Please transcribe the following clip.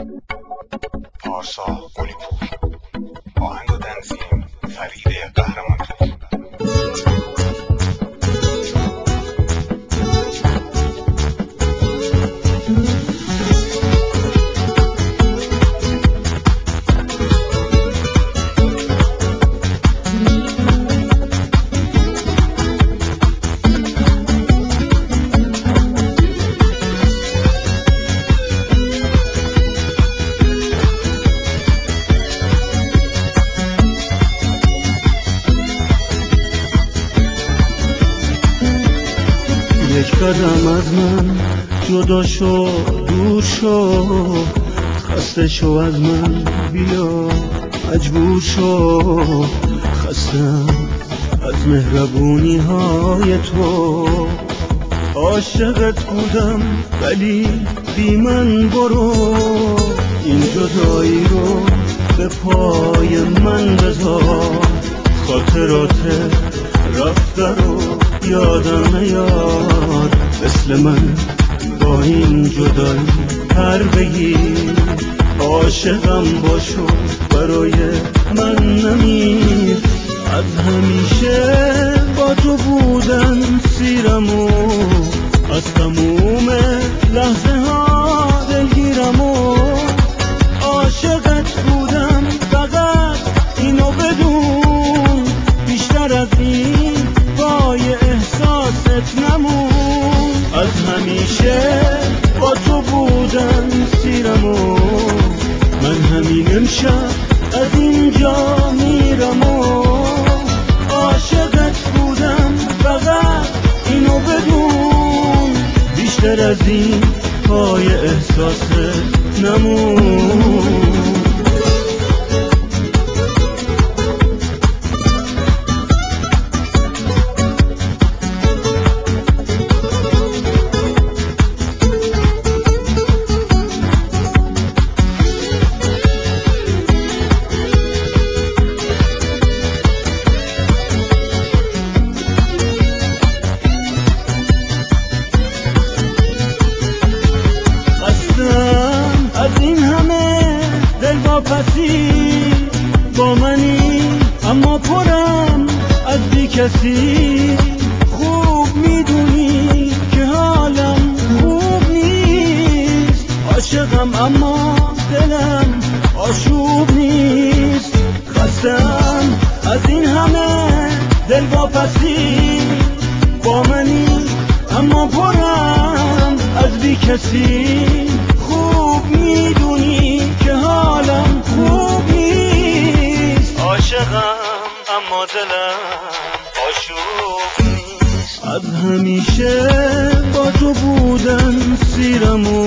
پارسا گلیپور. آهنگ و تنظیم فرید قهرمانخیل. یک قدم از من جدا شو، دور شو، خسته شو از من، بیا مجبور شو. خستم از مهربونی های تو، عاشقت بودم ولی بی من برو. این جدایی رو به پای من بذار، خاطرات رفته رو یادم نیار. مثل من با این جدایی پر بگیر، عاشقم باشو برای من نمیر. از همیشه با تو بودن سیرمو، از تموم لحظه ها دلگیرمو. عاشقت بودم فقط اینو بدون، بیشتر از این پای احساست نمون. از همیشه با تو بودن سیرمو، من همین امشب از اینجا میرمو. عاشقت بودم فقط اینو بدون، بیشتر از این پای احساست نمون. از این همه دلواپسی با منی، اما پرم از بی کسی. خوب میدونی که حالم خوب نیست، عاشقم اما دلم آشوب نیست. خستم از این همه دلواپسی با منی، اما پرم از بی کسی. خوب میدونی که حالم خوب نیست، عاشقم اما دلم آشوب نیست. از همیشه با تو بودن سیرمو،